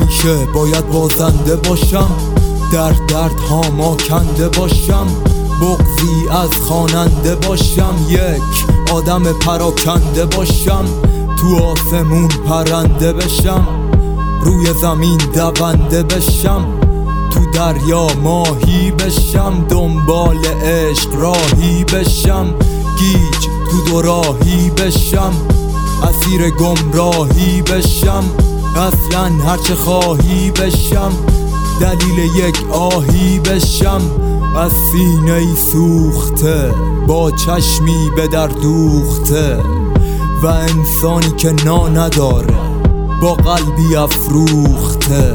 همیشه باید بازنده باشم، در درد ها ما کنده باشم، بغضی از خواننده باشم، یک آدم پراکنده باشم، تو آسمون پرنده بشم، روی زمین دونده بشم، تو دریا ماهی بشم، دنبال عشق راهی بشم، گیج تو دوراهی بشم، اسیر گمراهی بشم، اصلا هرچه خواهی بشم، دلیل یک آهی بشم، از سینه ای سوخته با چشمی به در دوخته و انسانی که نا نداره با قلبی افروخته.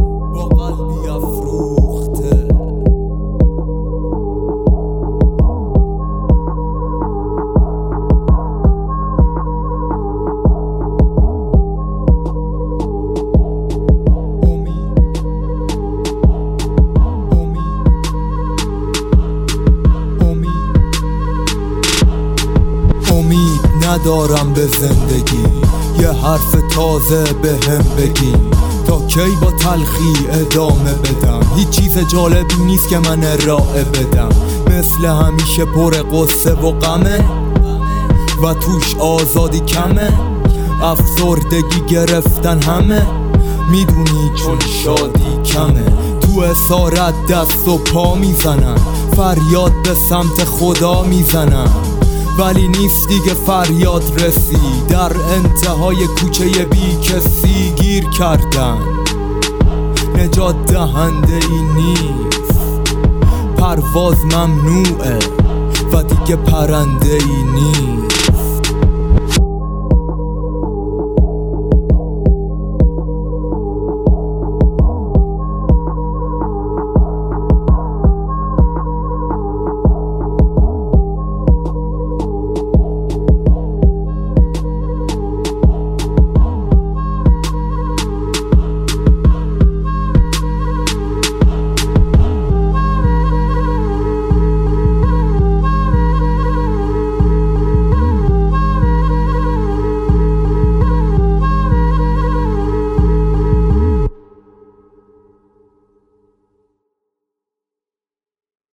امید ندارم به زندگی، یه حرف تازه به هم بگی، تا کی با تلخی ادامه بدم؟ هیچ چیز جالبی نیست که من ارائه بدم، مثل همیشه پر قصه و غمه و توش آزادی کمه، افسردگی گرفتن همه، میدونی چون شادی کمه، تو اسارت دست و پا میزنن، فریاد به سمت خدا میزنن، ولی نیست دیگه فریاد رسی، در انتهای کوچه بی کسی گیر کردن، نجات دهنده ای نیست، پرواز ممنوعه و دیگه پرنده ای نیست.